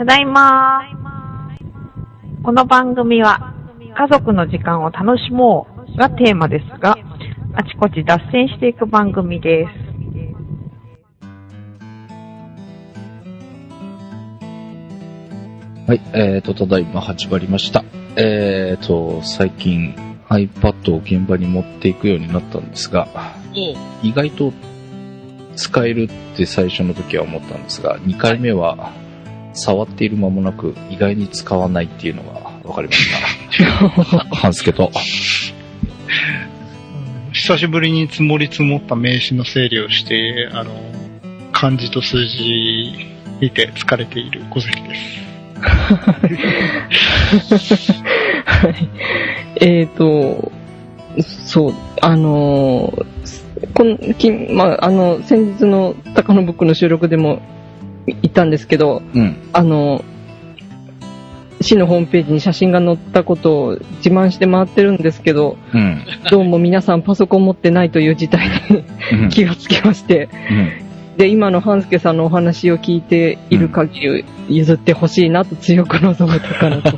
ただいま。この番組は家族の時間を楽しもうがテーマですが、あちこち脱線していく番組です。 はい、ただいま始まりました。最近 iPad を現場に持っていくようになったんですが、意外と使えるって最初の時は思ったんですが、2回目は触っている間もなく意外に使わないっていうのが分かりました。半助と。 久しぶりに積もり積もった名刺の整理をして、漢字と数字見て疲れている小関です。 はい。そう、先日の高野ブックの収録でも言ったんですけど、市のホームページに写真が載ったことを自慢して回ってるんですけど、どうも皆さんパソコン持ってないという事態に気がつきまして、で、今の半助さんのお話を聞いている限り譲ってほしいなと強く望めたからと。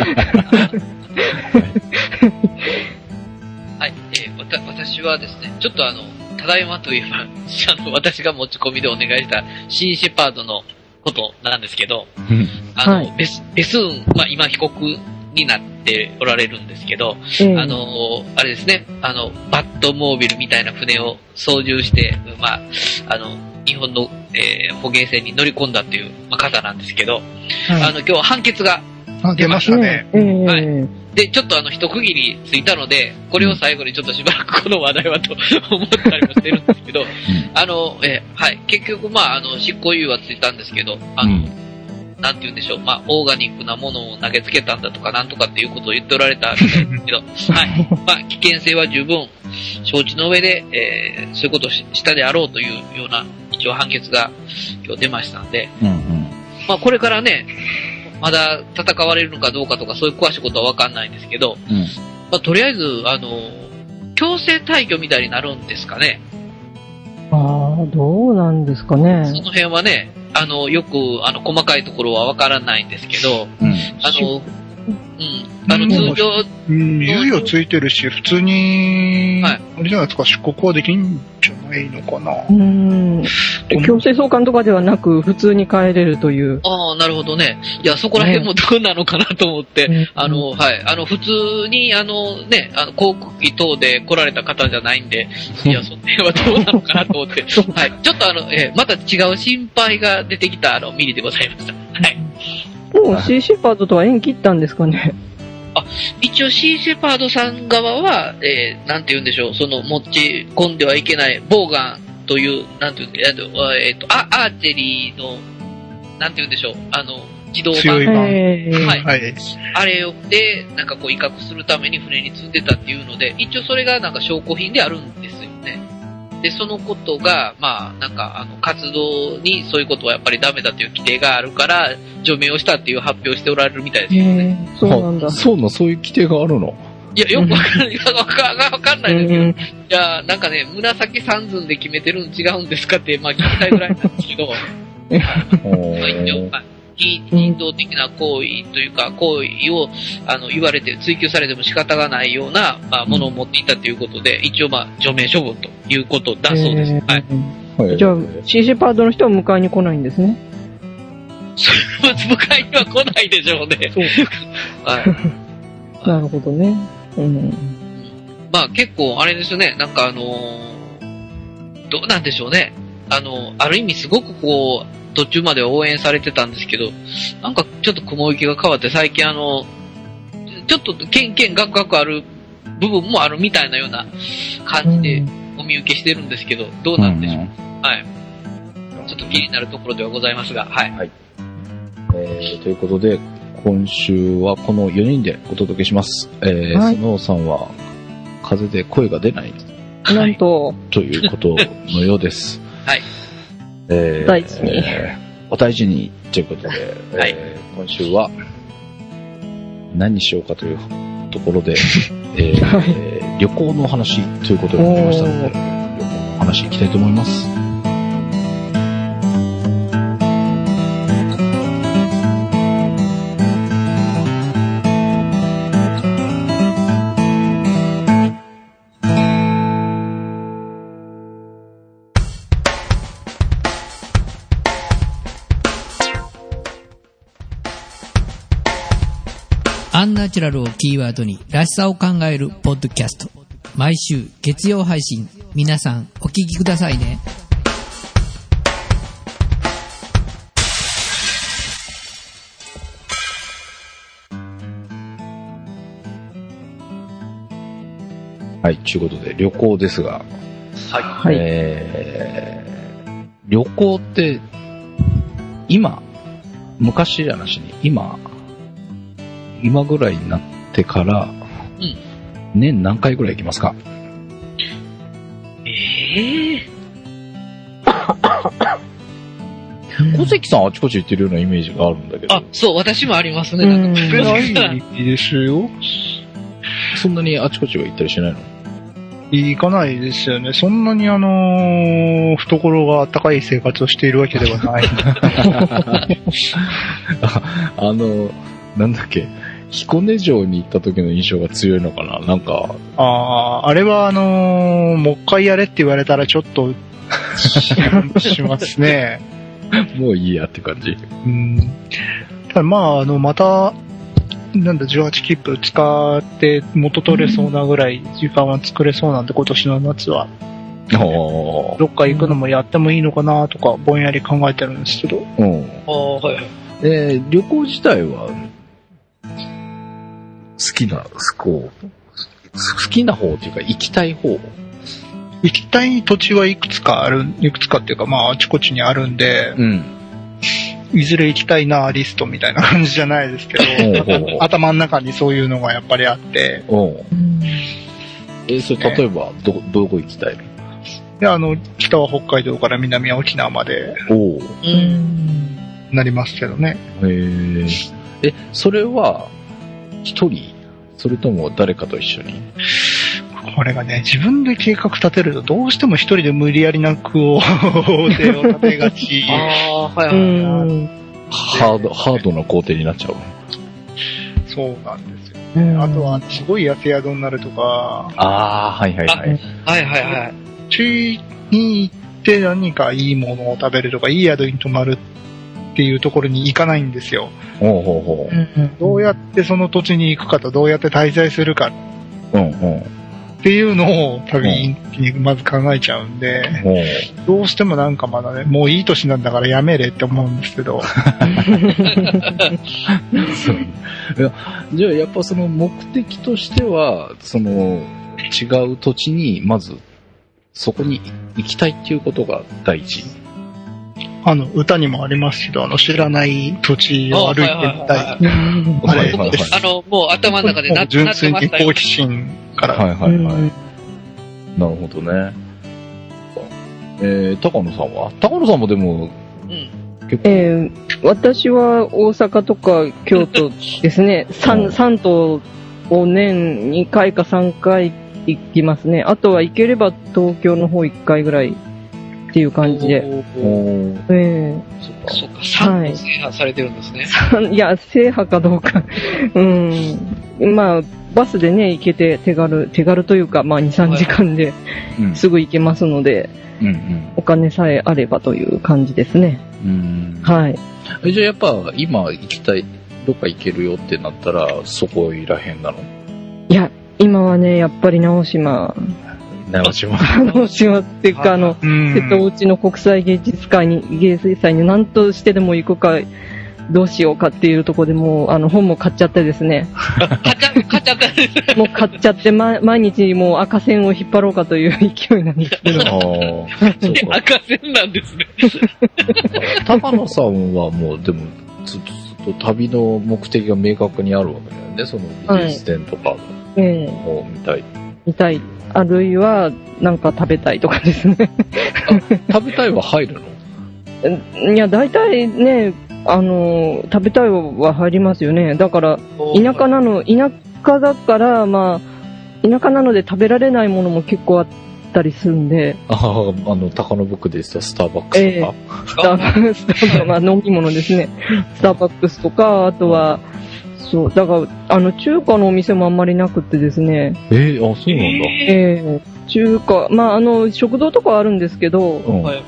はい、私はですね、ちょっとただいまといえば、私が持ち込みでお願いしたシーシェパードのことなんですけど、ベスーン、今被告になっておられるんですけど、あれですね、バットモービルみたいな船を操縦して、日本の、捕鯨船に乗り込んだっていう、方なんですけど、今日は判決が出ましたね。 はい。で、ちょっと一区切りついたので、これを最後にちょっとしばらくこの話題はと思ったりもしてるんですけど、はい。結局、執行猶予はついたんですけど、なんて言うんでしょう、オーガニックなものを投げつけたんだとか、なんとかっていうことを言っておられたみたいですけど、はい。危険性は十分承知の上で、そういうことをしたであろうというような、一応判決が今日出ましたので、これからね、まだ戦われるのかどうかとか、そういう詳しいことは分かんないんですけど、とりあえず、強制退去みたいになるんですかね。 どうなんですかね。 その辺はね、よく、細かいところは分からないんですけど、通常、 猶予ついてるし、普通に、あれじゃないですか、出国はできんじゃないのかな。 強制送還とかではなく、普通に帰れるという。 なるほどね。いや、そこら辺もどうなのかなと思って、普通に、航空機等で来られた方じゃないんで、いや、その辺はどうなのかなと思って、ちょっとまた違う心配が出てきた、ミリでございました。はい。 もうシーシェパードとは縁切ったんですかね。 一応シーシェパードさん側は、なんて言うんでしょう、持ち込んではいけない、ボーガンという、なんて言うんで、アーチェリーの、なんて言うんでしょう、自動強い版。 はい。あれを、威嚇するために船に積んでたっていうので、一応それが証拠品であるんですよね。で、そのことが、活動にそういうことはやっぱりダメだという規定があるから、除名をしたっていう発表しておられるみたいですけどね。 そうなんだ。 そういう規定があるの？ いや、よくわかんないですけど、いや、紫三寸で決めてるん違うんですかって、聞きたいぐらいなんですけど、非人道的な行為というか、行為を、言われて、追求されても仕方がないような、ものを持っていたということで、一応除名処分ということだそうです。 じゃあ、シーシェパードの人は迎えに来ないんですね。 迎えには来ないでしょうね。 なるほどね。 結構、あれですね、どうなんでしょうね。ある意味すごく途中まで応援されてたんですけど、ちょっと雲行きが変わって、最近ちょっとガクガクある部分もあるみたいなような感じでお見受けしてるんですけど、どうなんでしょう。はい。ちょっと気になるところではございますが、はい。 ということで、今週はこの4人でお届けします。スノーさんは風邪で声が出ない。 なんと。 ということのようです。 はい。 大事に。 お大事にということで、今週は何にしようかというところで、旅行の話ということになりましたので、旅行の話いきたいと思います。 ナチュラルをキーワードにらしさを考えるポッドキャスト。毎週月曜配信。皆さんお聞きくださいね。 はい、ということで旅行ですが、 はい。 旅行って今、昔じゃなしに今ぐらいになってから、年何回ぐらい行きますか？小関さんあちこち行ってるようなイメージがあるんだけど。 あ、そう、私もありますね。 なんかないですよ。 そんなにあちこちは行ったりしないの？ 行かないですよね。そんなに懐が高い生活をしているわけではない。 なんだっけ、彦根城に行った時の印象が強いのかな、なんか。 あれはもう一回やれって言われたらちょっとしますね。 もういいやって感じ。 ただまた、18切符使って元取れそうなぐらい時間は作れそうなんで、今年の夏は。どっか行くのもやってもいいのかなとか、ぼんやり考えてるんですけど。 はい。 旅行自体は、好きな方っていうか、行きたい方？ 行きたい土地はいくつかっていうか、あちこちにあるんで、いずれ行きたいなリストみたいな感じじゃないですけど、頭の中にそういうのがやっぱりあって。 それ例えば、どこ行きたいの？ で、北は北海道から南は沖縄まで、なりますけどね。 それは、一人？それとも誰かと一緒に？ これがね、自分で計画立てるとどうしても一人で無理やりな句を手を立てがち。 ハードな工程になっちゃう。 そうなんですよ。あとはすごい安宿になるとか。地に行って何かいいものを食べるとか、いい宿に泊まるっていうところに行かないんですよ。どうやってその土地に行くかと、どうやって滞在するかっていうのを旅にまず考えちゃうんで、どうしてもなんかまだね、もういい年なんだからやめれって思うんですけど。 じゃあやっぱその目的としては、その違う土地にまずそこに行きたいっていうことが第一。 歌にもありますけど、知らない土地を歩いてみたい。 もう頭の中でなってましたよ。純粋に好奇心から。 なるほどね。高野さんは？高野さんもでも、 私は大阪とか京都ですね。3都を年2回か3回行きますね。あとは行ければ東京の方1回ぐらいっていう感じで。 そっか、3都制覇されてるんですね。 いや、制覇かどうか。バスでね、行けて手軽というか、2、3時間ですぐ行けますので、お金さえあればという感じですね。はい。 じゃあやっぱ今行きたい、どっか行けるよってなったら、そこいらへんなの？ いや、今はね、やっぱり直島っていうか、瀬戸内の国際芸術祭に何としてでも行くか、どうしようかっていうところでもう、本も買っちゃってですね。 買っちゃったんです。 もう買っちゃって、毎日もう赤線を引っ張ろうかという勢いなんですけど。 赤線なんですね。 高野さんはもう、でも、ずっと旅の目的が明確にあるわけだよね。その美術展とかを見たい。 見たい。あるいは、なんか食べたいとかですね。 食べたいは入るの？いや、大体ね、食べたいは入りますよね。だから、田舎だから、田舎なので食べられないものも結構あったりするんで。 高野ブックで言ったスターバックスとか。 スターバックスとか、飲み物ですね。スターバックスとか、あとは、そう、だから、中華のお店もあんまりなくってですね。 そうなんだ。 中華、食堂とかあるんですけど、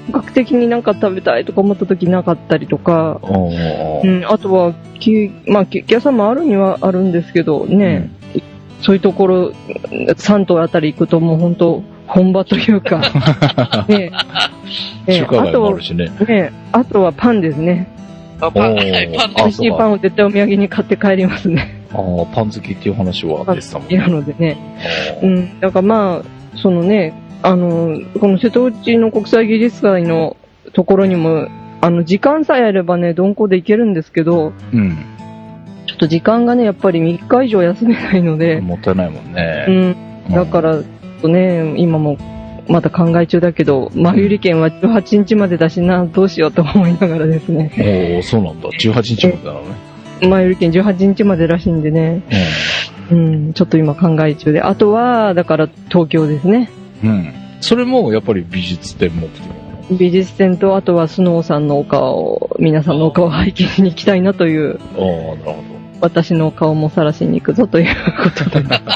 格的になんか食べたいとか思った時なかったりとか、あとはケーキ屋さんもあるにはあるんですけどね、そういうところ、3島あたり行くともう本当、本場というか、 中華街もあるしね。 あとはパンですね。 パン。美味しいパンを絶対お土産に買って帰りますね。 パン好きっていう話はでしたもんね。 なのでね。だからまあ、そのね、この瀬戸内の国際技術祭のところにも、時間さえあればね、鈍行で行けるんですけど、ちょっと時間がね、やっぱり3日以上休めないので。 もったいないもんね。 だから、ね、今もまた考え中だけど、前売り券は18日までだしな、どうしようと思いながらですね。 そうなんだ。18日までなのね。 前売り券18日までらしいんでね。ちょっと今考え中で。あとは、だから東京ですね。 それもやっぱり美術展目的なの？ 美術展と、あとはスノーさんのお顔、皆さんのお顔を拝見に行きたいなという。 なるほど。 私の顔も晒しに行くぞということで。 なる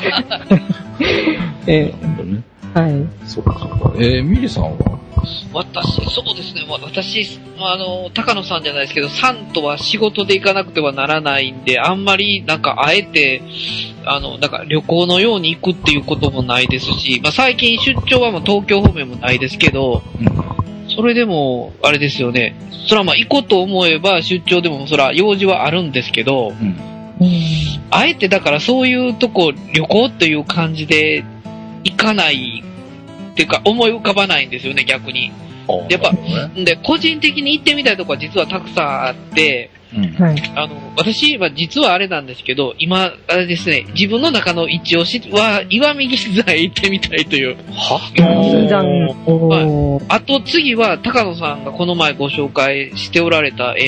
ほどね。 はい。 そうか。ミリさんは？ そうですね。私、高野さんじゃないですけど、さんとは仕事で行かなくてはならないんで、あんまり、あえて、旅行のように行くっていうこともないですし、最近出張は東京方面もないですけど、それでも、あれですよね。それは行こうと思えば出張でもそれは用事はあるんですけど、あえてだからそういうとこ旅行っていう感じで行かないっていうか思い浮かばないんですよね、逆に。やっぱ、で、個人的に行ってみたいとこは実はたくさんあって、私は実はあれなんですけど、今、あれですね、自分の中の一押しは、石見銀山へ行ってみたいという。 銀山。あと次は、高野さんがこの前ご紹介しておられた、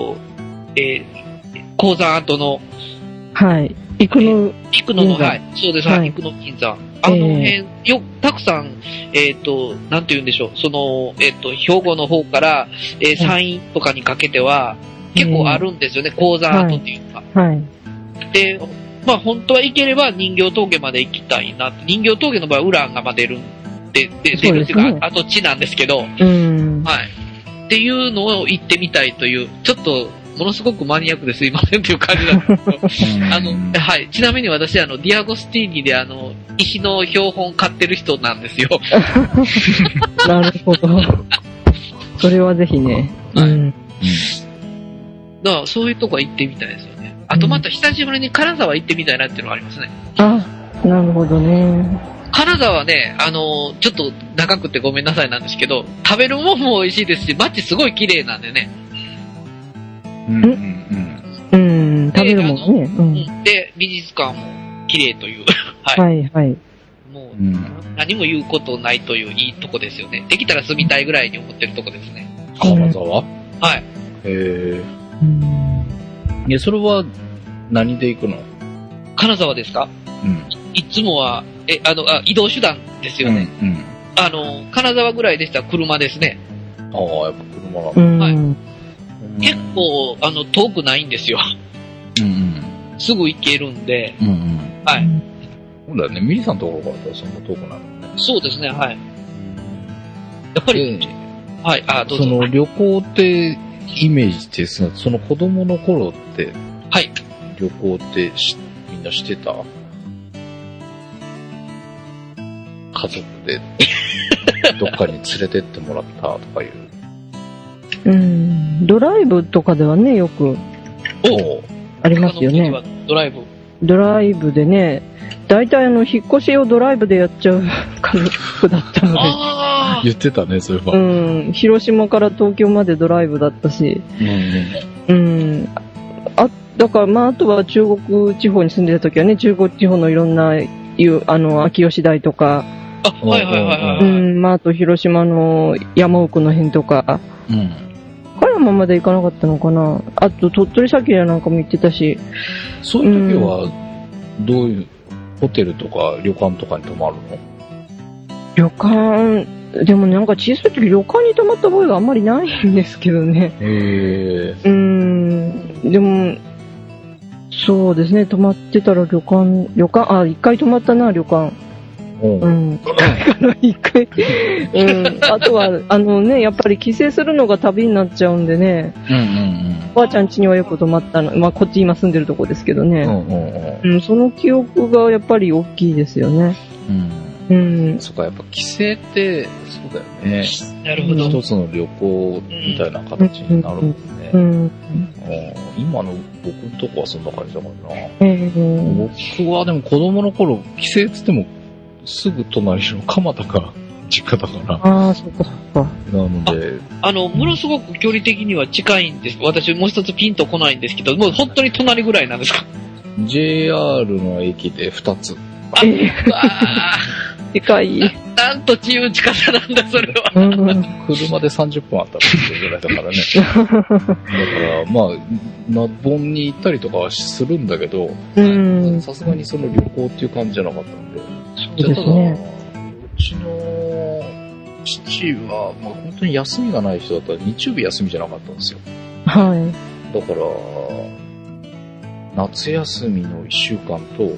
鉱山跡の、 はい。生野の、はい。そうです、 生野銀山。辺、たくさん、なんて言うんでしょう、兵庫の方から、山陰とかにかけては、結構あるんですよね、鉱山跡っていうのが。で、本当は行ければ人形峠まで行きたいな。人形峠の場合はウランが出るっていうか、跡地なんですけど、はい。っていうのを行ってみたいという、ちょっと、ものすごくマニアックですいませんという感じなんですけど、はい。ちなみに私、ディアゴスティーニで石の標本買ってる人なんですよ。 なるほど。それはぜひね。 だからそういうとこ行ってみたいですよね。あとまた久しぶりに金沢行ってみたいなっていうのがありますね。 なるほどね。 金沢ね、ちょっと長くてごめんなさいなんですけど、食べるもんも美味しいですし、街すごい綺麗なんでね。 食べるもんね。 で、美術館も綺麗という。 はい。 もう、何も言うことないといういいとこですよね。できたら住みたいぐらいに思ってるとこですね。 金沢？ はい。 それは何で行くの？ 金沢ですか？いつもは、移動手段ですよね。金沢ぐらいでしたら車ですね。 やっぱ車なんだ。 はい。結構、遠くないんですよ。すぐ行けるんで。はい。 そうだよね。ミリさんのところからそんな遠くないもんね。 そうですね、はい。やっぱり、はい、どうぞ。 その旅行ってイメージってその子供の頃って、 はい。 旅行ってみんなしてた？家族でどっかに連れてってもらったとかいう。 ドライブとかではね、よくありますよね。 ドライブ。 ドライブでね、大体引っ越しをドライブでやっちゃう家族だったので。 言ってたね、そういえば。 広島から東京までドライブだったし。だからあとは中国地方に住んでた時はね、中国地方のいろんな、秋吉台とか。あと広島の山奥の辺とか。岡山まで行かなかったのかな。あと鳥取砂丘なんかも行ってたし。 そういう時は、どういう、ホテルとか旅館とかに泊まるの？ 旅館、でもなんか小さい時旅館に泊まった覚えがあんまりないんですけどね。でも、そうですね、泊まってたら一回泊まったな、旅館。 うん。一回、あとは、やっぱり帰省するのが旅になっちゃうんでね。おばあちゃん家にはよく泊まったの。まあ、こっち今住んでるとこですけどね。その記憶がやっぱり大きいですよね。 そっか、やっぱ帰省って、そうだよね。 なるほど。 一つの旅行みたいな形になるもんね。今の僕のとこはそんな感じだからな。僕はでも子供の頃、帰省って言っても、すぐ隣の蒲田が実家だから。 ああ、そっかそっか。 なので。 ものすごく距離的には近いんです。私もう一つピンと来ないんですけど、もう本当に隣ぐらいなんですか？ JR の駅で2つ。 でかい。 なんと自由近さなんだ、それは。 車で30分あったらっていうぐらいだからね。だから、まあ、ナボンに行ったりとかはするんだけど、さすがにその旅行っていう感じじゃなかったんで。 そうですね。 うちの父は、まあ、本当に休みがない人だったら日曜日休みじゃなかったんですよ。 はい。 だから、夏休みの1週間と、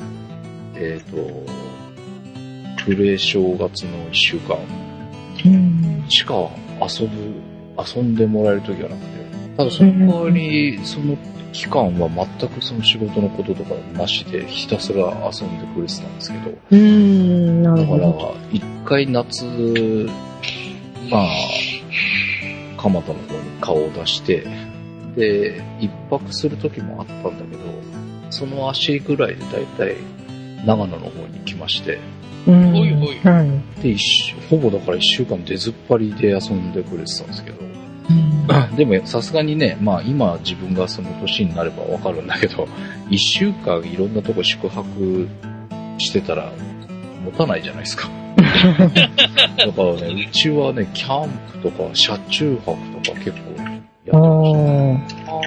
暮れ正月の1週間しか遊んでもらえる時はなくて、ただその代わり、その期間は全くその仕事のこととかなしでひたすら遊んでくれてたんですけど、 なるほど。 だから一回夏、まあ蒲田の方に顔を出して、で一泊する時もあったんだけど、その足ぐらいでだいたい長野の方に来まして、でほぼだから1週間出ずっぱりで遊んでくれてたんですけど、でもさすがにね、まあ今自分がその年になればわかるんだけど、1週間いろんなとこ宿泊してたら持たないじゃないですか。だからね、うちはね、キャンプとか車中泊とか結構やってま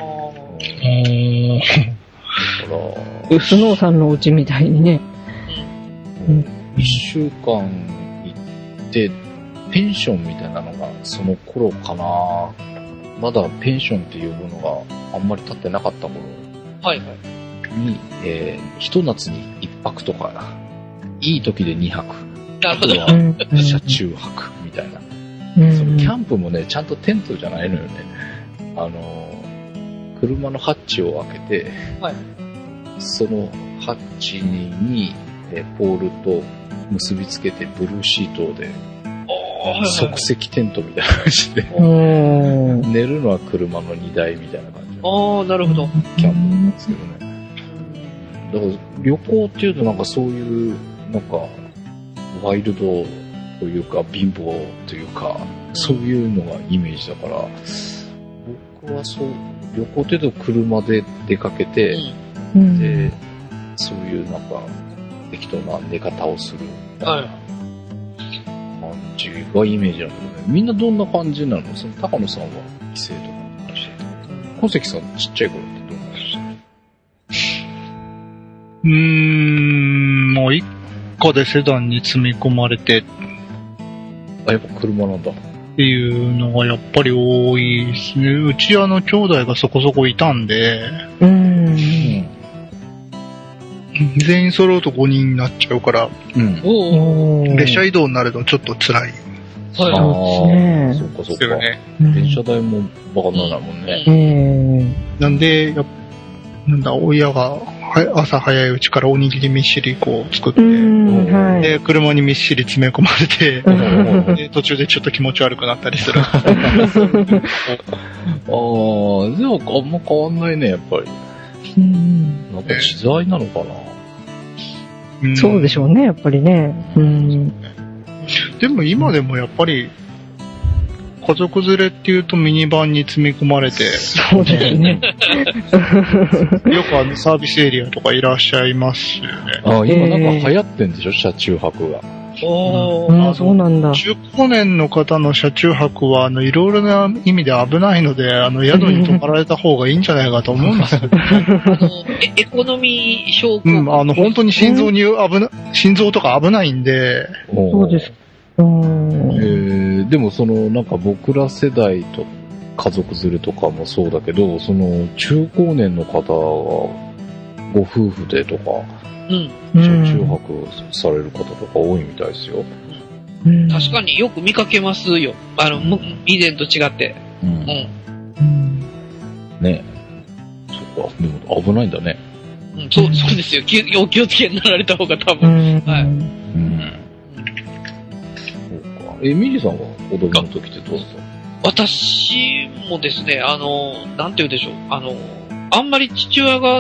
したね。だからスノーさんのお家みたいにね。 1週間行って、ペンションみたいなのがその頃かな。まだペンションって呼ぶのがあんまり経ってなかった頃に、ひと夏に1泊とか、いい時で2泊。 なるほど。 あとは車中泊みたいな。そのキャンプもね、ちゃんとテントじゃないのよね。車のハッチを開けて、そのハッチにポールと結びつけてブルーシートで即席テントみたいな感じで寝るのは車の荷台みたいな感じで、 なるほど。 キャンプなんですけどね。だから旅行っていうとなんかそういうなんかワイルドというか貧乏というかそういうのがイメージだから、僕はそう旅行っていうと車で出かけて、でそういうなんか適当な寝方をするみたいな感じがイメージなんだけどね。みんなどんな感じなの？その高野さんは帰省とかしてた。小関さんちっちゃい頃ってどんな感じしたの？ もう一個でセダンに積み込まれて。 やっぱ車なんだ。 っていうのがやっぱり多いですね。うち兄弟がそこそこいたんで。全員揃うと5人になっちゃうから、列車移動になるとちょっと辛い。 そうかそうか。電車代もバカにならないもんね。 なんで、親が朝早いうちからおにぎりみっしりこう作って、で、車にみっしり詰め込まれて、で途中でちょっと気持ち悪くなったりする。 でもあんま変わんないね、やっぱり。なんか時代なのかな。 そうでしょうね、やっぱりね。 でも今でもやっぱり、家族連れっていうとミニバンに積み込まれて。 そうですね。 よくサービスエリアとかいらっしゃいますよね。 今なんか流行ってんでしょ、車中泊が。 そうなんだ。 中高年の方の車中泊はいろいろな意味で危ないので、宿に泊まられた方がいいんじゃないかと思うんですよ。 エコノミー症候群。 本当に心臓とか危ないんで。 そうです。 でもなんか僕ら世代と家族連れとかもそうだけど、中高年の方がご夫婦でとか、 車中泊される方とか多いみたいですよ。 確かによく見かけますよ。以前と違って。 ね。そっか。でも危ないんだね。 そうですよ。お気をつけになられた方が多分。はい。 そうか。ミリさんは子供の時ってどうですか？ 私もですね、なんて言うでしょう。あんまり父親が、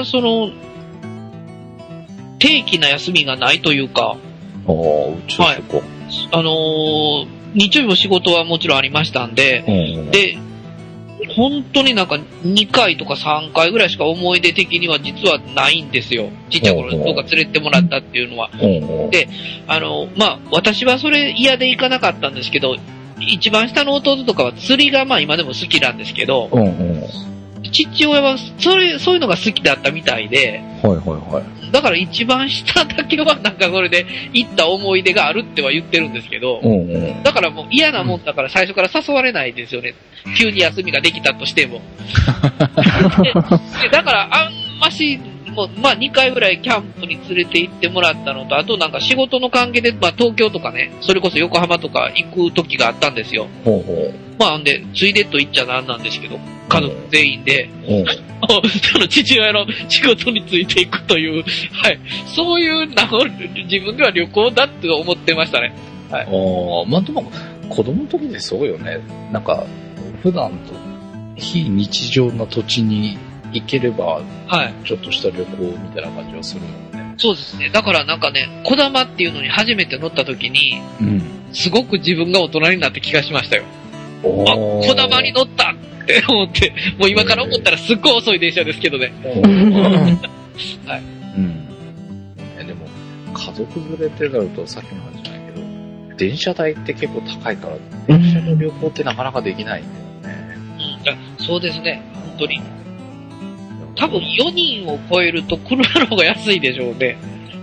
定期な休みがないというか。 うちはそこ。 日曜日も仕事はもちろんありましたんで、で、本当になんか2回とか3回ぐらいしか思い出的には実はないんですよ。ちっちゃい頃にどうか連れてもらったっていうのは。で、私はそれ嫌で行かなかったんですけど、一番下の弟とかは釣りが今でも好きなんですけど、父親はそういうのが好きだったみたいで、だから一番下だけはなんかそれで行った思い出があるっては言ってるんですけど、だからもう嫌なもんだから最初から誘われないですよね。急に休みができたとしても。でだからあんまし、もう2回ぐらいキャンプに連れて行ってもらったのと、あとなんか仕事の関係で、東京とかね、それこそ横浜とか行く時があったんですよ。んで、ついでと言っちゃなんなんですけど、家族全員で、その父親の仕事についていくという、はい。そういう自分では旅行だって思ってましたね。はい。 でも、子供の時でそうよね。なんか、普段と非日常な土地に行ければ、ちょっとした旅行みたいな感じはするもんね。 そうですね。だからなんかね、こだまっていうのに初めて乗った時に、すごく自分が大人になって気がしましたよ。こだまに乗ったって思って、もう今から思ったらすっごい遅い電車ですけどね。はい。 でも、家族連れってなるとさっきの話じゃないけど、電車代って結構高いから、電車の旅行ってなかなかできないんだよね。 そうですね。本当に。多分4人を超えると車の方が安いでしょうね。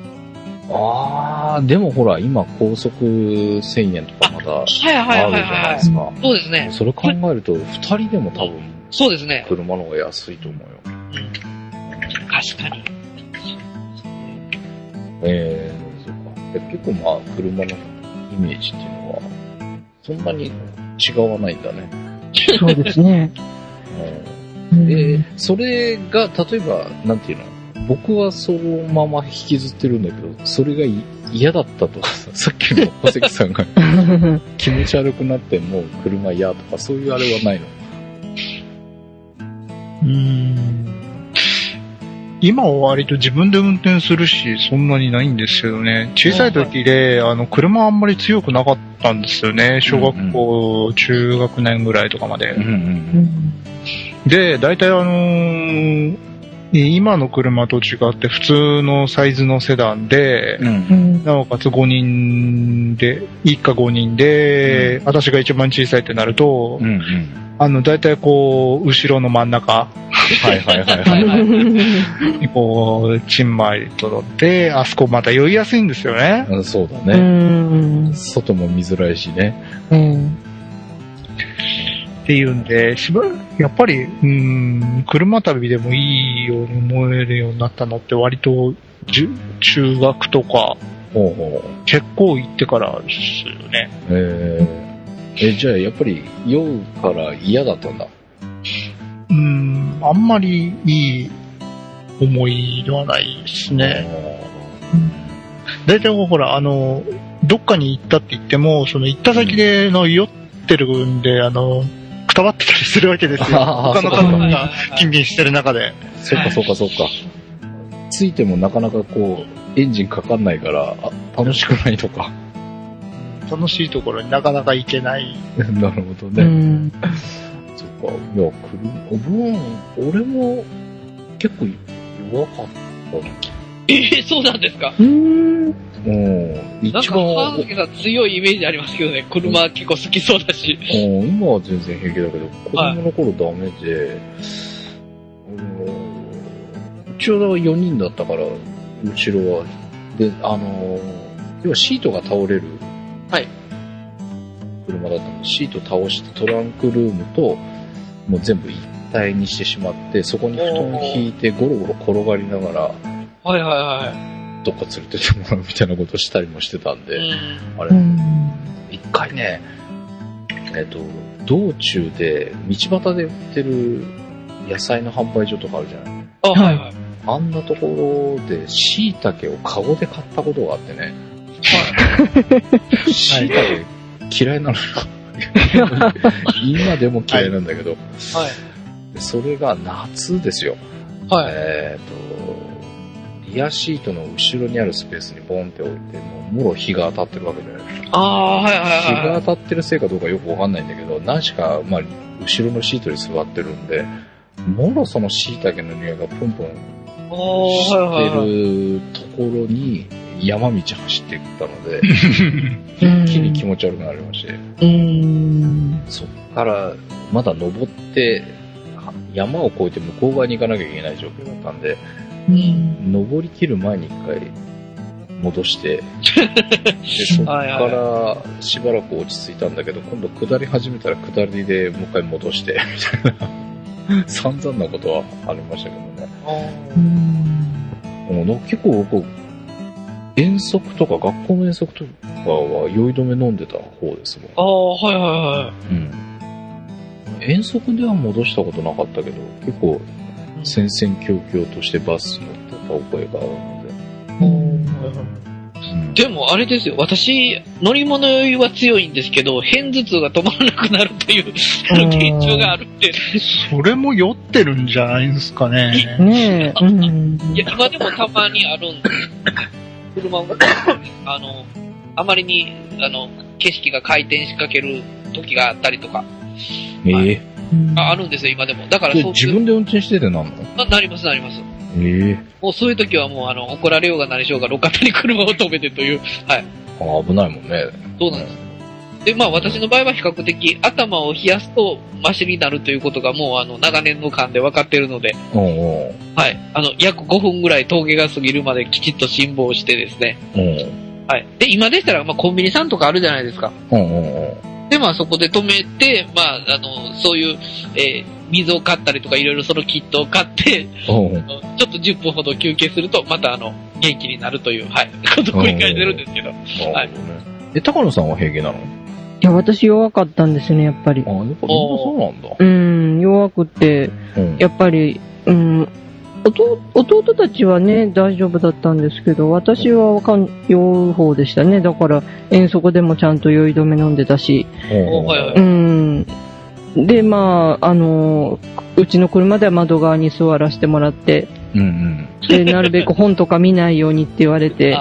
でもほら、今高速1000円とかまだあるじゃないですか。 そうですね。 それ考えると、2人でも多分、 そうですね。 車の方が安いと思うよ。 確かに。 そうか。結構車のイメージっていうのは、そんなに違わないんだね。 そうですね。 それが、例えば、なんていうの？僕はそのまま引きずってるんだけど、それが嫌だったとかさっきの小関さんが気持ち悪くなってもう車嫌とかそういうあれはないの？ 今は割と自分で運転するし、そんなにないんですけどね。小さい時で、車あんまり強くなかったんですよね。小学校、中学年ぐらいとかまで。で、大体今の車と違って普通のサイズのセダンで、なおかつ5人で、一家5人で、私が一番小さいってなると、大体後ろの真ん中、チンマイと乗って、あそこまた酔いやすいんですよね。 そうだね。外も見づらいしね。 っていうんで、やっぱり、車旅でもいいように思えるようになったのって割と、中学とか、結構行ってからですよね。 じゃあやっぱり酔うから嫌だったんだ。 あんまりいい思いではないですね。大体ほら、どっかに行ったって言っても、その行った先で酔ってるんで、くたばってたりするわけですよ。他の家族が勤勤してる中で。 そうか。ついてもなかなかエンジンかかんないから、楽しくないとか。 楽しいところになかなか行けない。 なるほどね。そっか。いや、俺も結構弱かったそうなんですか？ 一番。なんか、ファンが強いイメージありますけどね。車結構好きそうだし。 今は全然平気だけど、子供の頃ダメで、うちは4人だったから、後ろは。で、要はシートが倒れる。車だったので、シート倒してトランクルームと、もう全部一体にしてしまって、そこに布団引いてゴロゴロ転がりながら、 どっか連れてってもらうみたいなことしたりもしてたんで、あれ、一回ね、道中で、道端で売ってる野菜の販売所とかあるじゃない。 あ、はいはい。 あんなところで椎茸をカゴで買ったことがあってね。椎茸嫌いなのよ。今でも嫌いなんだけど。はい。それが夏ですよ。はい。リアシートの後ろにあるスペースにボンって置いて、もろ日が当たってるわけじゃないですか。ああ、はいはいはい。日が当たってるせいかどうかよくわかんないんだけど、何しか、まあ、後ろのシートに座ってるんで、もろその椎茸の匂いがプンプンしてるところに山道走っていったので、一気に気持ち悪くなりまして、そっからまだ登って、山を越えて向こう側に行かなきゃいけない状況だったんで、登り切る前に一回戻して、でそっからしばらく落ち着いたんだけど、今度下り始めたら下りでもう一回戻して、みたいな、散々なことはありましたけどね。結構僕、遠足とか学校の遠足とかは酔い止め飲んでた方ですもん。はいはいはい。遠足では戻したことなかったけど、結構、戦々恐々としてバス乗ってた覚えがあるので。 でもあれですよ、私、乗り物酔いは強いんですけど、片頭痛が止まらなくなるという現状があるんで。 それも酔ってるんじゃないんですかね。 ねえ。いや、今でもたまにあるんで、車を、あまりに、景色が回転しかける時があったりとか。あるんですよ、今でも。だからそう自分で運転しててなんの？ なります、なります。もうそういう時はもう、怒られようが何しようが路肩に車を止めてという、はい。 危ないもんね。 そうなんです。で、まあ私の場合は比較的頭を冷やすとマシになるということがもう長年の間で分かっているので、はい。約5分ぐらい峠が過ぎるまできちっと辛抱してですね。はい。で、今でしたら、まあコンビニさんとかあるじゃないですか。で、まあそこで止めて、まあそういう、水を買ったりとかいろいろそのキットを買って、ちょっと10分ほど休憩すると、また元気になるという、はい。ことを繰り返してるんですけど。はい。 高野さんは平気なの？ いや、私弱かったんですよね、やっぱり。 やっぱりそうなんだ。 弱くて、やっぱり、弟たちはね、大丈夫だったんですけど、私は酔う方でしたね。だから、遠足でもちゃんと酔い止め飲んでたし。で、まあ、うちの車では窓側に座らせてもらって、で、なるべく本とか見ないようにって言われて、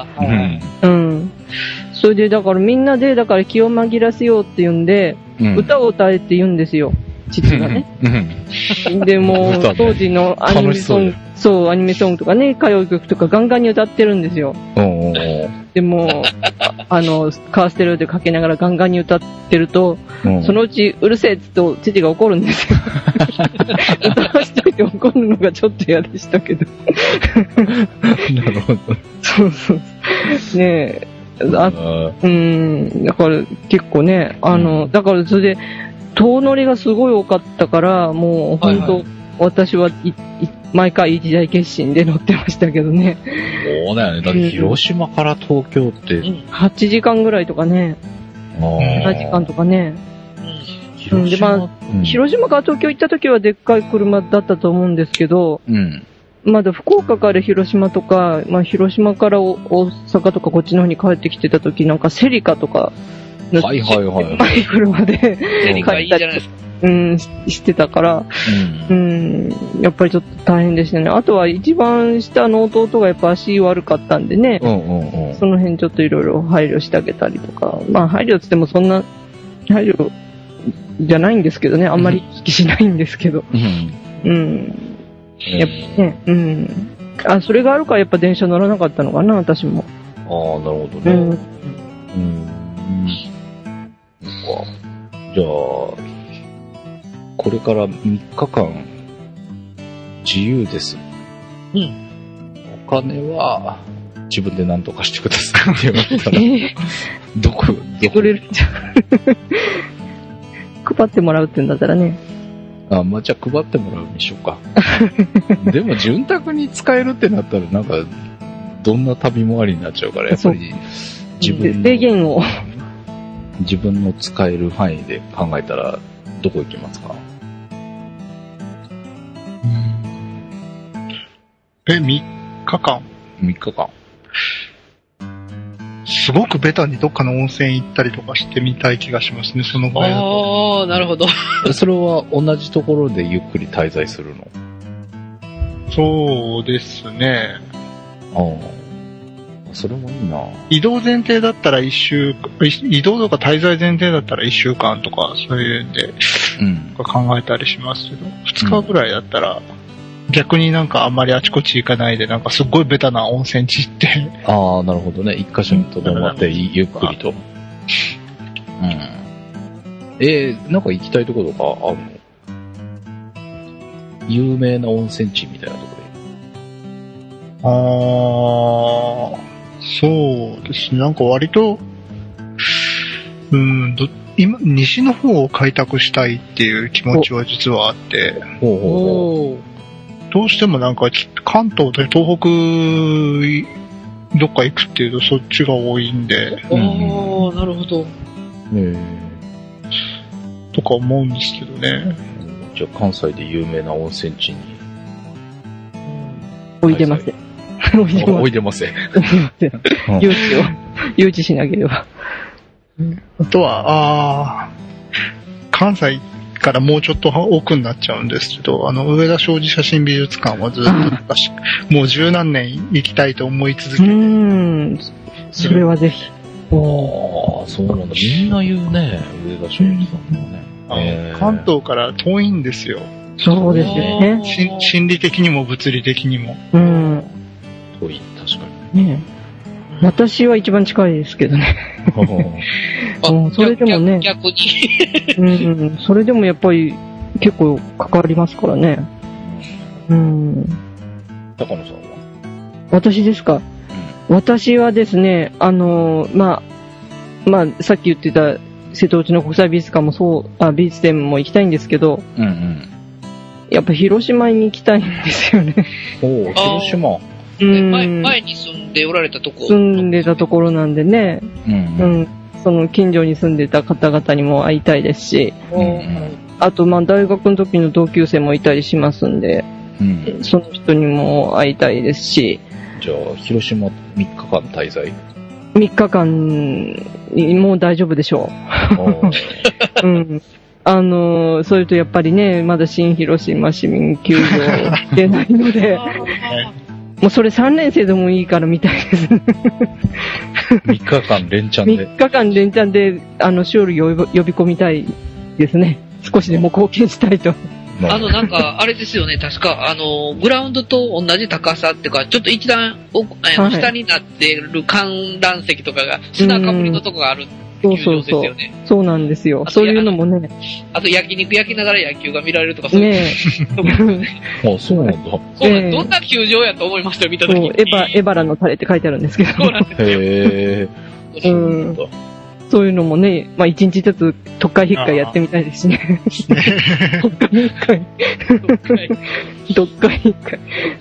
それで、だからみんなで、だから気を紛らせようって言うんで、歌を歌えって言うんですよ。父がね。で、もう、当時のアニメソング、そう、アニメソングとかね、歌謡曲とかガンガンに歌ってるんですよ。でも、カーステレオでかけながらガンガンに歌ってると、そのうちうるせえっつって父が怒るんですよ。歌わしといて怒るのがちょっと嫌でしたけど。 なるほど。 そうそう。ねえ。だから結構ね、だからそれで、遠乗りがすごい多かったから、もう本当、私は毎回一大決心で乗ってましたけどね。 そうだよね。だって広島から東京って。 8時間ぐらいとかね。7時間とかね。で、まあ、広島から東京行った時はでっかい車だったと思うんですけど、まだ福岡から広島とか、まあ広島から大阪とかこっちの方に帰ってきてた時なんかセリカとか、 はい車で帰ったりしてたから、やっぱりちょっと大変でしたね。あとは一番下の弟がやっぱ足悪かったんでね、その辺ちょっといろいろ配慮してあげたりとか、まあ配慮つってもそんな配慮じゃないんですけどね、あんまり意識しないんですけど、やっぱね、それがあるからやっぱ電車乗らなかったのかな、私も。 なるほどね。じゃあ、これから3日間、自由です。お金は、自分で何とかしてくださいって言われたら、どこくれるんじゃ配ってもらうって言うんだったらね。 まあ、じゃあ配ってもらうにしようか。でも、潤沢に使えるってなったら、なんか、 どんな旅もありになっちゃうから、やっぱり自分の使える範囲で考えたら、どこ行きますか ？3日間 ?3 日間。 すごくベタにどっかの温泉行ったりとかしてみたい気がしますね、その場合だと。 ああ、なるほど。 それは同じところでゆっくり滞在するの？ そうですね。 ああ。それもいいな。 移動前提だったら移動とか滞在前提だったら1週間とか、そういうんで、考えたりしますけど、2日ぐらいだったら、逆になんかあんまりあちこち行かないで、なんかすっごいベタな温泉地行って。 ああ、なるほどね。一箇所に留まってゆっくりと。なんか行きたいところとかあるの？有名な温泉地みたいなところ。そうですね。なんか割と、今、西の方を開拓したいっていう気持ちは実はあって。どうしてもなんか関東で東北どっか行くっていうとそっちが多いんで。 なるほど。 とか思うんですけどね。 じゃあ関西で有名な温泉地に。 置いてません。 置いてません。 誘致しなければ。 あとは、関西からもうちょっと奥になっちゃうんですけど、上田小路写真美術館はずっともう十何年行きたいと思い続けて。 それはぜひ。 そうなんだ。みんな言うね、上田小路さんもね。 関東から遠いんですよ。 そうですよね。 心理的にも物理的にも。 遠い、確かに。 ね。私は一番近いですけどね。それでもね。 逆に。 それでもやっぱり結構関わりますからね。 高野さんは？ 私ですか。私はですね、さっき言ってた瀬戸内の国際美術館も美術展も行きたいんですけど、やっぱ広島に行きたいんですよね。 広島。 前に住んでおられたところ？ 住んでたところなんでね、その近所に住んでた方々にも会いたいですし、あと大学の時の同級生もいたりしますんで、その人にも会いたいですし。 じゃあ広島3日間滞在 ？3日間もう大丈夫でしょう。それとやっぱりね、まだ新広島市民球場出ないので、もうそれ3年生でもいいから見たいですね。 3日間連チャンで。 3日間連チャンで、勝利を呼び込みたいですね。少しでも貢献したいと。 なんか、あれですよね、確か、グラウンドと同じ高さっていうか、ちょっと一段、下になってる観覧席とかが、砂かぶりのとこがある球場ですよね。 そうなんですよ。そういうのもね。 あと、焼肉焼きながら野球が見られるとか、そういう。 そうなんだ。 どんな球場やと思いましたよ、見たときに。 エバラのタレって書いてあるんですけど。 そうなんですよ。 そういうのもね、一日ずつ特会引っかいやってみたいですしね。特会引っかい。特会引っか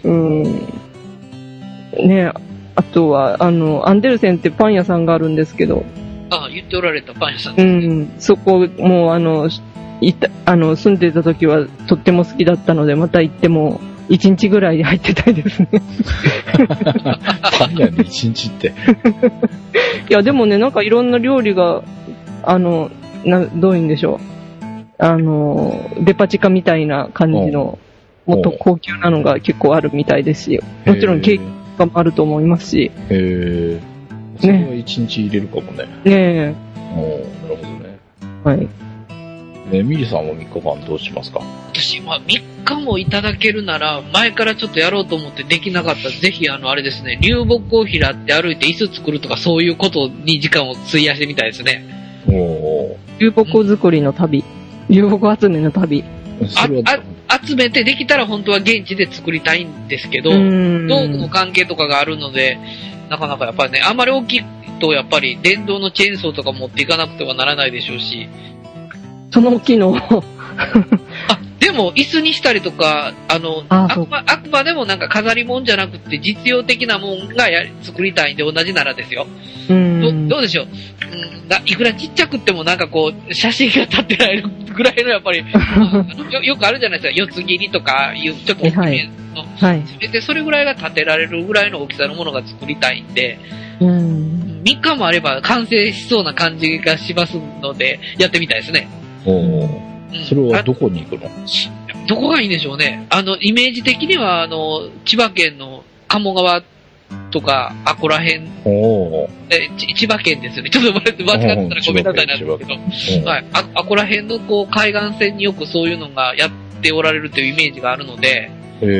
い。ね、あとは、アンデルセンってパン屋さんがあるんですけど。 言っておられたパン屋さん。 そこ、もう住んでた時はとっても好きだったので、また行っても、1日ぐらい入ってたいですね。 パン屋に1日って。 いや、でもね、なんかいろんな料理が、どういうんでしょう。デパ地下みたいな感じの、もっと高級なのが結構あるみたいですし、もちろんケーキとかもあると思いますし。 それは1日入れるかもね。 ねえ。 なるほどね。 はい。 ミリさんは3日間どうしますか？ 私、3日もいただけるなら、前からちょっとやろうと思ってできなかったら、ぜひあれですね、流木を拾って歩いて椅子作るとか、そういうことに時間を費やしてみたいですね。 流木作りの旅。流木集めの旅。 集めてできたら本当は現地で作りたいんですけど、道具の関係とかがあるので、なかなかやっぱりね、あんまり大きいとやっぱり電動のチェーンソーとか持っていかなくてはならないでしょうし。 その大きいのをでもも椅子にしたりとか、あくまでもなんか飾り物じゃなくて実用的なもんが作りたいんで同じならですよ。どうでしょう、いくらちっちゃくってもなんかこう、写真が立ってられるぐらいのやっぱり、よくあるじゃないですか、四つ切りとかいう、ちょっと大きめの、それぐらいが立てられるぐらいの大きさのものが作りたいんで、3日もあれば完成しそうな感じがしますので、やってみたいですね。 それはどこに行くの？ どこがいいんでしょうね。イメージ的には、千葉県の鴨川とか、あこら辺、千葉県ですよね。ちょっと間違ってたらごめんなさいなんですけど、はい。あこら辺のこう、海岸線によくそういうのがやっておられるというイメージがあるので、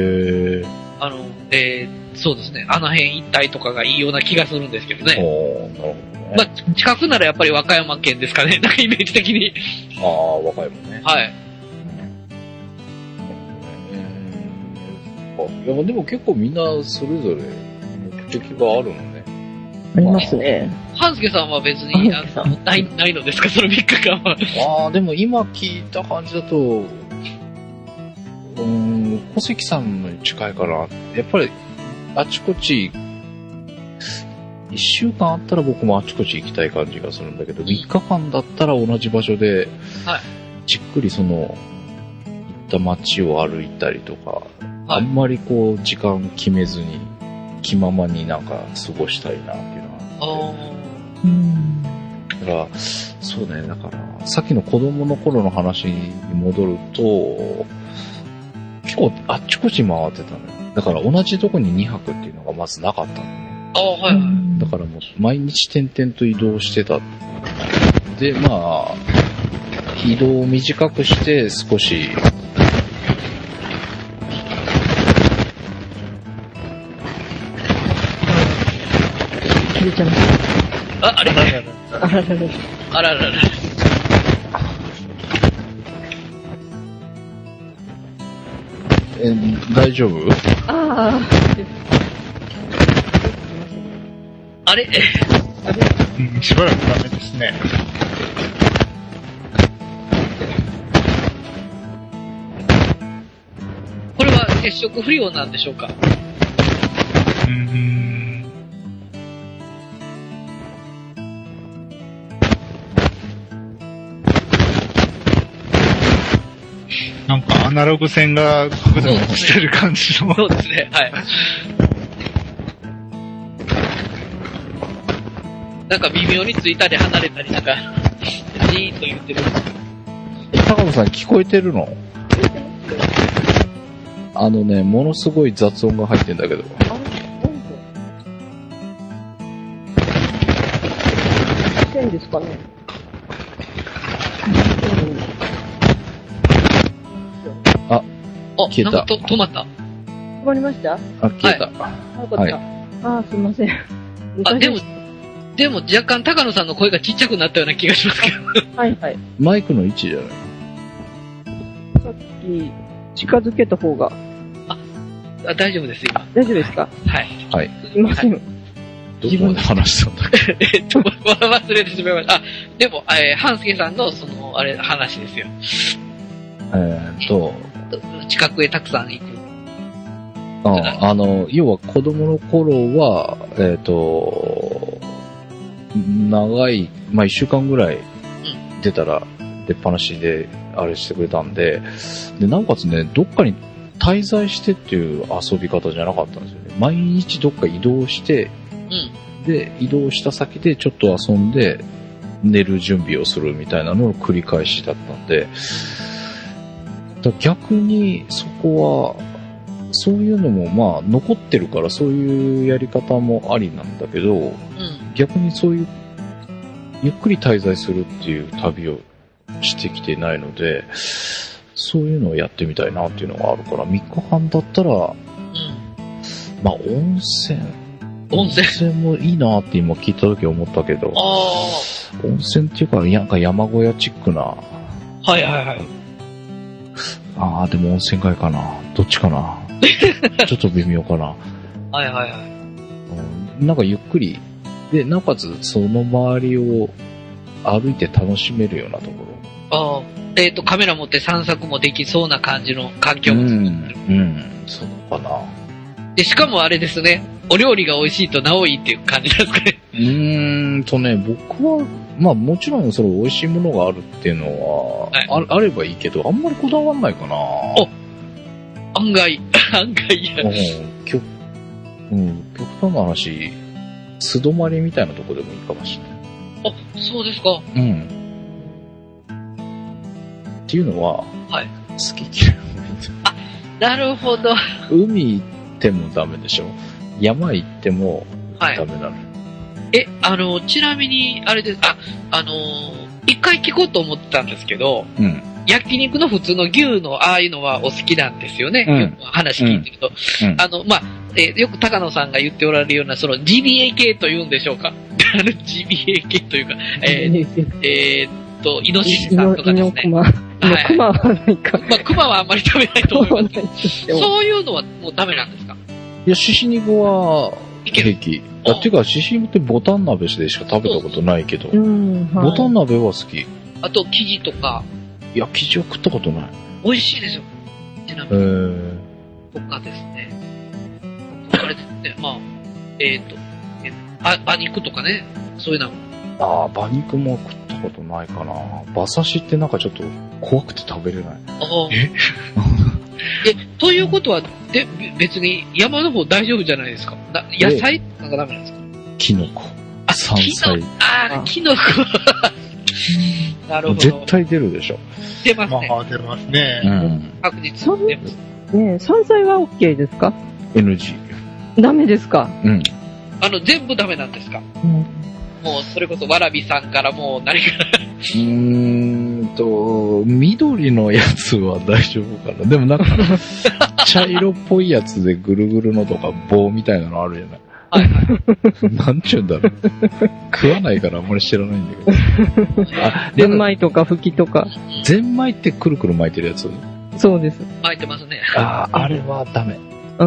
そうですね。あの辺一帯とかがいいような気がするんですけどね。まあ、近くならやっぱり和歌山県ですかね。なんかイメージ的に。 和歌山ね。 はい。 いや、でも結構みんなそれぞれ目的があるのね。 ありますね。 半助さんは別にないのですか、その3日間は。 でも今聞いた感じだと、小関さんに近いから、やっぱりあちこち、1週間あったら僕もあちこち行きたい感じがするんだけど、3日間だったら同じ場所で、じっくり行った街を歩いたりとか、あんまりこう時間決めずに気ままになんか過ごしたいなっていうのがあって。だから、そうね、だからさっきの子供の頃の話に戻ると、結構あっちこち回ってたのよ。だから同じとこに2泊っていうのがまずなかったのね。だからもう毎日点々と移動してた。で、まあ、移動を短くして少し、 切れちゃいました。 あららら。 大丈夫？ あれしばらくダメですね。 これは接触不良なんでしょうか？ なんかアナログ線がグダグダしてる感じの。 そうですね、はい。なんか微妙についたり離れたりなんか、じーっと言ってる。 高野さん聞こえてるの？ものすごい雑音が入ってんだけど。 線ですかね。 消えた。 止まった。 止まりました？ 消えた。 はい。すいません。 でも若干高野さんの声がちっちゃくなったような気がしますけど。 はいはい。 マイクの位置じゃない？ さっき、近づけた方が。 大丈夫です、今。 大丈夫ですか？ はい。 すいません。 どこまで話したんだっけ？ 忘れてしまいました。でも、半助さんの、話ですよ。近くへたくさん行く。 要は子供の頃は、長い、1週間ぐらい出たら出っ放しであれしてくれたんで、なおかつね、どっかに滞在してっていう遊び方じゃなかったんですよね。毎日どっか移動して、で、移動した先でちょっと遊んで寝る準備をするみたいなのの繰り返しだったんで、逆にそこは、そういうのも残ってるからそういうやり方もありなんだけど、逆にそういうゆっくり滞在するっていう旅をしてきてないので、そういうのをやってみたいなっていうのがあるから、3日間だったら、温泉もいいなって今聞いた時思ったけど、温泉っていうか、なんか山小屋チックな。でも温泉街かな。どっちかな。ちょっと微妙かな。なんかゆっくり。で、なおかつその周りを歩いて楽しめるようなところ。 カメラ持って散策もできそうな感じの環境も作ってる。 そうかな。 で、しかもあれですね、お料理が美味しいとなおいいっていう感じなんですかね。 僕は、まあもちろんその美味しいものがあるっていうのは、あればいいけど、あんまりこだわんないかな。 案外や。 極端な話、素泊まりみたいなとこでもいいかもしれない。 そうですか。 っていうのは、 はい。 好き嫌いもいいんだ。 なるほど。 海行ってもダメでしょ。山行ってもダメなの。 ちなみに、あれです、一回聞こうと思ってたんですけど、焼肉の普通の牛のああいうのはお好きなんですよね。話聞いてると。よく高野さんが言っておられるような、そのジビエ系というんでしょうか。ジビエ系というか、イノシシさんとかですね。 クマはないか。 クマはあんまり食べないと思いますけど。そういうのはもうダメなんですか？ いや、シシ肉は平気。っていうか、シシ肉ってボタン鍋でしか食べたことないけど、ボタン鍋は好き。 あと、生地とか。 いや、生地を食ったことない。 美味しいですよ。ちなみに。とかですね。あれですね、馬肉とかね、そういうの。 馬肉も食ったことないかな。馬刺しってなんかちょっと怖くて食べれない。 ということは、別に山の方大丈夫じゃないですか。野菜なんかダメなんですか？ キノコ。山菜。 キノコ。なるほど。 絶対出るでしょ。 出ますね。 出ますね。 確実に出ます。 山菜は OK ですか？ NG。 ダメですか？ 全部ダメなんですか？もう、それこそ、わらびさんからもう何から緑のやつは大丈夫かな。でもなんか、茶色っぽいやつでぐるぐるのとか棒みたいなのあるじゃない。なんちゅうんだろう。食わないからあんまり知らないんだけど。 ゼンマイとかフキとか。 ゼンマイってくるくる巻いてるやつ？ そうです。 巻いてますね。 あれはダメ。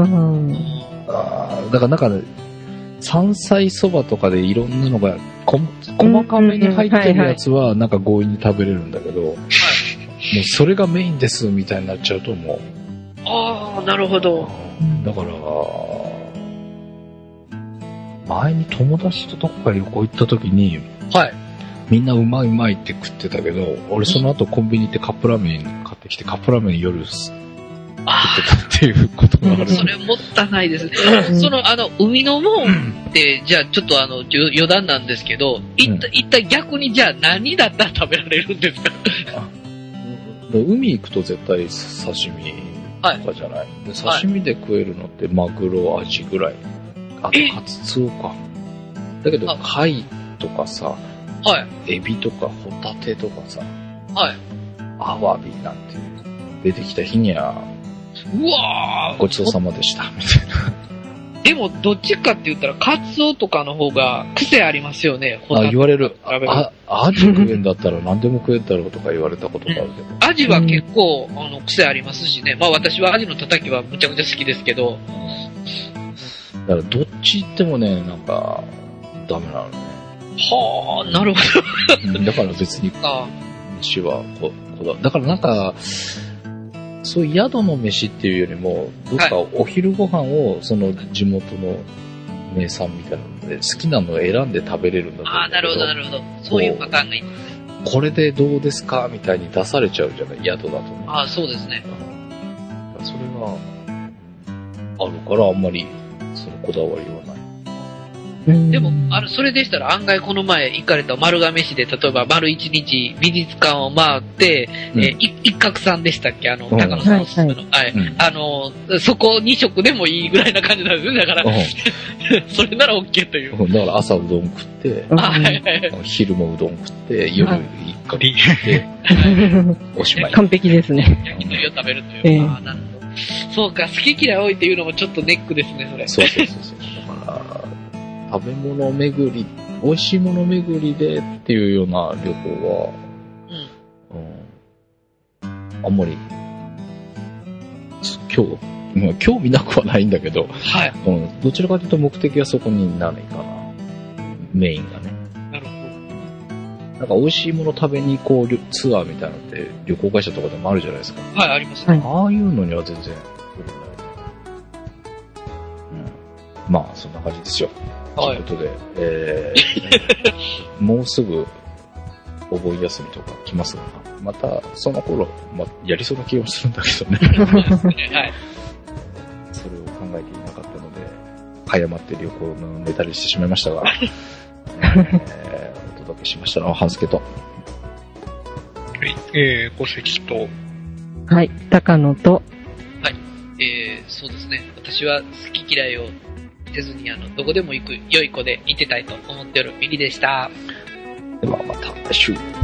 だからなんか、山菜そばとかでいろんなのが細かめに入ってるやつはなんか強引に食べれるんだけど、もうそれがメインですみたいになっちゃうともう。 なるほど。 だから、前に友達とどっか旅行行った時に、みんなうまいって食ってたけど、俺その後コンビニ行ってカップラーメン買ってきてカップラーメン夜食ってたっていうことがある。 それもったいないですね。海のもんって、じゃあちょっと余談なんですけど、一体逆にじゃあ何だったら食べられるんですか？ 海行くと絶対刺身とかじゃない。で刺身で食えるのってマグロ、アジぐらい。あとカツツオか。だけど貝とかさ、エビとかホタテとかさ、アワビなんて出てきた日には、ごちそうさまでした、みたいな。 でも、どっちかって言ったら、カツオとかの方が癖ありますよね。 言われる。アジ食えんだったら何でも食えんだろうとか言われたことがあるけど。 アジは結構、癖ありますしね。私はアジのたたきはむちゃくちゃ好きですけど。 だから、どっち行ってもね、なんか、ダメなのね。 なるほど。だから別に、飯はだからなんか、そういう宿の飯っていうよりも、どっかお昼ご飯をその地元の名産みたいなので、好きなのを選んで食べれるんだと思う。 なるほど、なるほど。そういうパターンがいいですね。 これでどうですかみたいに出されちゃうじゃない、宿だとね。 そうですね。 それがあるから、あんまりそのこだわりはない。 でも、それでしたら案外この前行かれた丸亀市で、例えば丸一日美術館を回って、一角さんでしたっけ高野さんおすすめの。そこ2食でもいいぐらいな感じなんですよ。だから、それなら OK という。 だから朝うどん食って、昼もうどん食って、夜一角食って、おしまい。 完璧ですね。 焼き鳥を食べるという。なるほど。そうか、好き嫌い多いっていうのもちょっとネックですね、それ。 そう。だから、食べ物巡り、美味しいもの巡りでっていうような旅行は、あんまり、興味なくはないんだけど、どちらかというと目的はそこにないかな。メインがね。 なるほなんか美味しいもの食べに行こうツアーみたいなのって旅行会社とかでもあるじゃないですか。 はい、ありますね。 ああいうのには全然、まあ、そんな感じですよ。ということで、もうすぐ、お盆休みとか来ますが、また、その頃、やりそうな気がするんだけどね。そうですね、はい。それを考えていなかったので、早まって旅行のネタにしてしまいましたが、お届けしましたのは、半助と。はい、小関と。 はい、高野と。 はい、そうですね。私は好き嫌いをせずに、どこでも行く良い子でいてたいと思っておるミリでした。 ではまた来週。